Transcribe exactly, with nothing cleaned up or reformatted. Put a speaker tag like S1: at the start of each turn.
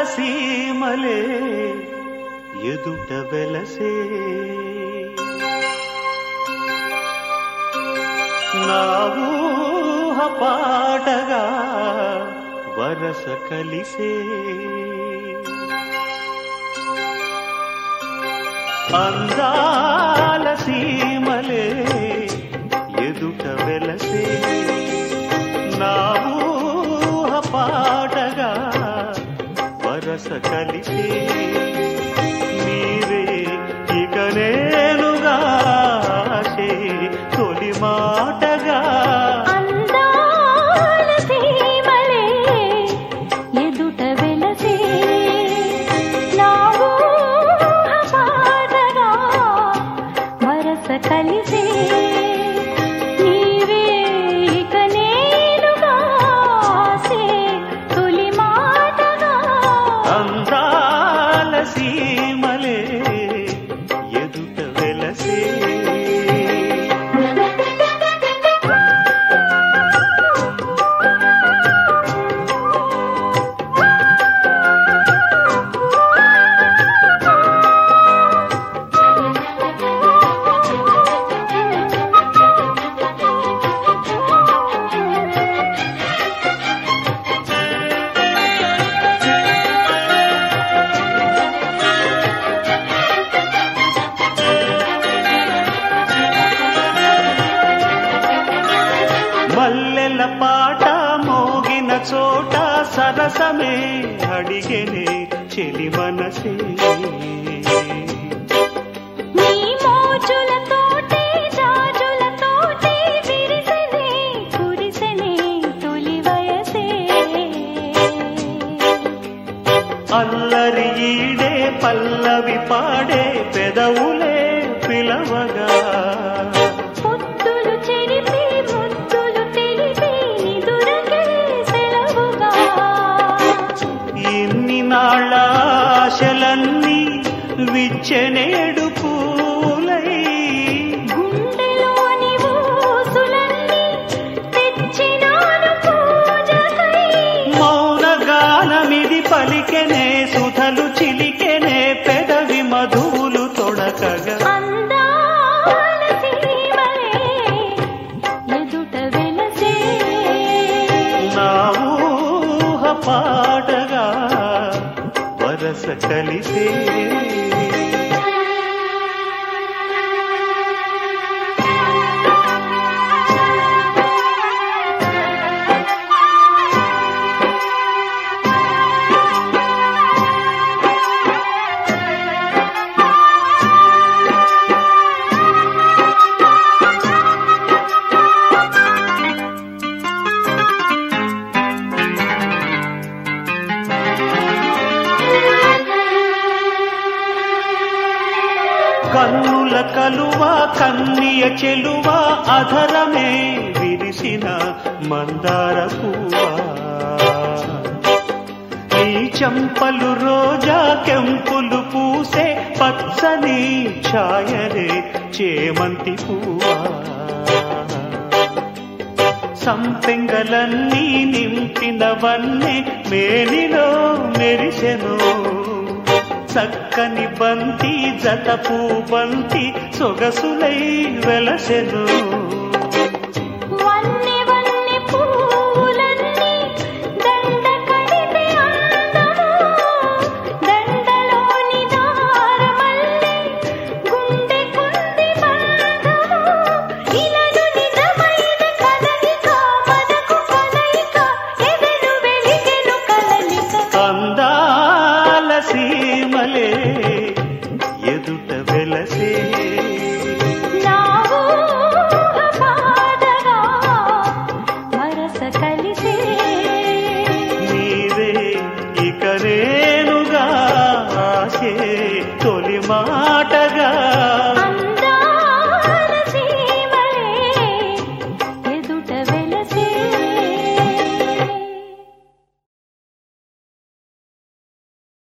S1: సీమలే ఎదుట వెలసే నా ఊహ పాటగా వరస కలిసే అందాల సీమలే ఎదుట వెలసే నా ఊహ పాటగా వరస కలిసే నీవే ఇక నేనుగా ఆశే తొలి మాటగా
S2: అందాల సీమలే ఎదుట వెలసే నా ఊహ పాటగా వరస కలిసే నీవే ఇక నేనుగా ఆశే తొలి మాటగా
S1: అందాల సీమలే ఎదుట వెలసే మల్లెల పాట మోగిన చోట సరసమే అడిగెనే చెలి మనసే
S2: నీ మోజులతోటి జాజులతోటి విరిసెనే కురిసెనే తొలి వయసే
S1: అల్లరి ఈడే పల్లవి పాడే పెదవులే పిలవగా
S2: పొత్తులు చెరిపి ముద్దులు తెలిపి నిదురకే సెలవుగా
S1: ఇన్ని నాళ్ళ ఆశలన్నీ విచ్చెనేడు పూలై
S2: గుండెలోని ఊసులన్నీ తెచ్చినాను పూజకై
S1: మౌన గానమిది పలికెనే సుధలు చిలికెనే పెదవి మధువులు తొడకగా
S2: అందాల సీమలే ఎదుట వెలసే
S1: నా ఊహ పాటగా వరస కలిసే కన్నుల కలువ కన్నియ చెలువ అధరమే విరిసిన మందార పువ్వా ఈ చంపలు రోజా కెంపులు పూసే పచ్చని ఛాయలే చేమంతి పువ్వా సంపెంగలన్నీ నింపినవన్నీ మేనిలో మెరిసెను చక్కని బంతి జతపూ బంతి సొగసులై వెలసెను